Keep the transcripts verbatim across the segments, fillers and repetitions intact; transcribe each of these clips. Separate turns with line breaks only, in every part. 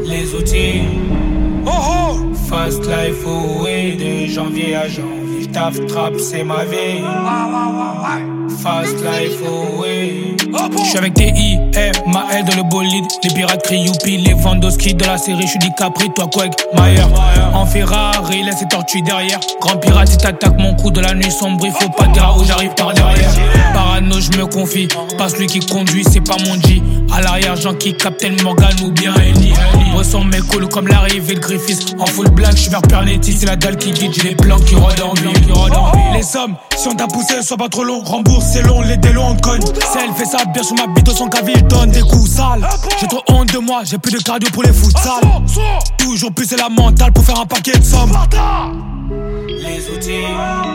Les outils. Oh oh. Fast life, oh oui, de janvier à janvier. Taf trap, c'est ma vie. Fast life, oh oui. J'suis avec T I, M, ma L dans le bolide. Les pirates crient youpi, les Vandoski dans la série. J'suis DiCaprio, toi Quake, Mayer. En Ferrari, laisse les tortues derrière. Grand pirate, si t'attaques mon coup de la nuit sombre, il faut pas dire où j'arrive par derrière. Parano, j'me confie, pas celui qui conduit, c'est pas mon G. À l'arrière, Jean qui Captain Morgan ou bien Ellie. Ressens mes couilles comme l'arrivée de Griffiths. En full black, j'suis vers Pernetti, c'est la dalle qui guide. J'ai les plans qui rodent en ville. Les sommes, si on t'a poussé, sois pas trop long. Rembourse, c'est long, les délos on te cogne. Si elle fait ça bien sur ma bite, son caville, je donne des coups sales. J'ai trop honte de moi, j'ai plus de cardio pour les futsal. Toujours plus c'est la mentale pour faire un paquet de sommes. Les outils,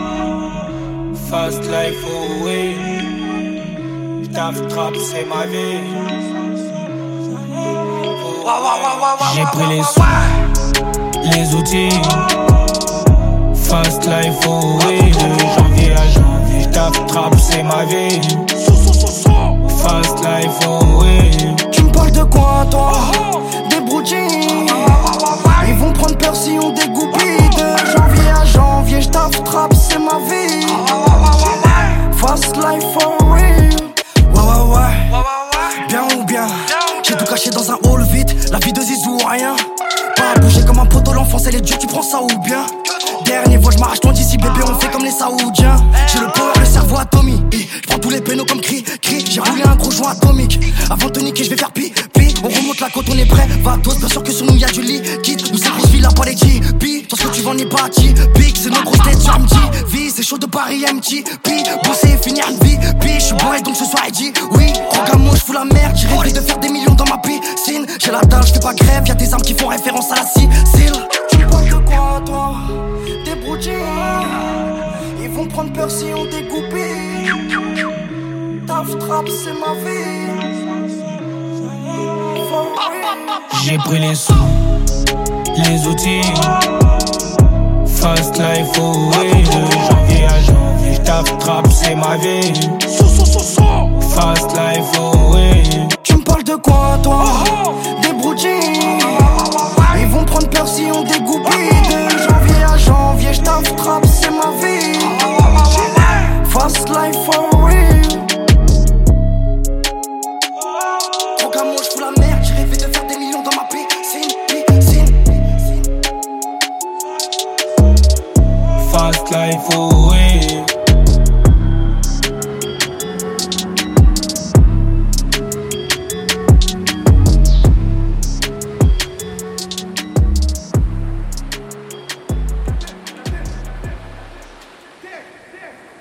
fast life, oh oui. Taf trap, c'est ma vie. J'ai pris les sous, les outils. Fast life, oh oui. De janvier à janvier, taf trap, c'est ma vie. Fast life, oh oui.
Tu me parles de quoi, toi? Des broutines. Ils vont prendre peur si on dégoupille. De janvier à janvier, j'taffe trap, c'est ma vie. Fast life, for real. Ouais, ouais, ouais. Bien ou bien. J'ai tout caché dans un hall vide. La vie de Zizou, rien. Pas bouger comme un poteau, l'enfance elle est dure, tu prends ça ou bien? Dernier vol, j'm'arrache ton d'ici, bébé, on fait comme les Saoudiens. J'ai le power, le cerveau atomique. J'prends tous les pénaux comme cri, cri. J'ai roulé un gros joint atomique. Avant de te niquer, j'vais faire pi, pi. On remonte la côte, on est prêt. Va tous, bien sûr que sur nous y'a du liquide. Nous c'est grosse ville, pas les G P. Toi ce que tu vends n'est pas typique. C'est nos grosses têtes sur M T V. C'est chaud de Paris, M T P. Bosser et finir une vie, P. J'suis bourré donc ce soir il dit oui. Programme moi, j'fous la merde. J'ai rêvé de faire des millions dans ma piscine. J'ai la dalle, j'fais pas grève. Y'a des armes qui font référence à la Sicile. Tu me parles de quoi, toi? Des broutines. Ils vont prendre peur si on dégoupille. Taf trap, c'est ma vie.
J'ai pris les sous, les outils. Fast life, oh oui. De janvier à janvier, taf trap, c'est ma vie. Fast life, oh oui.
Tu me parles de quoi, toi?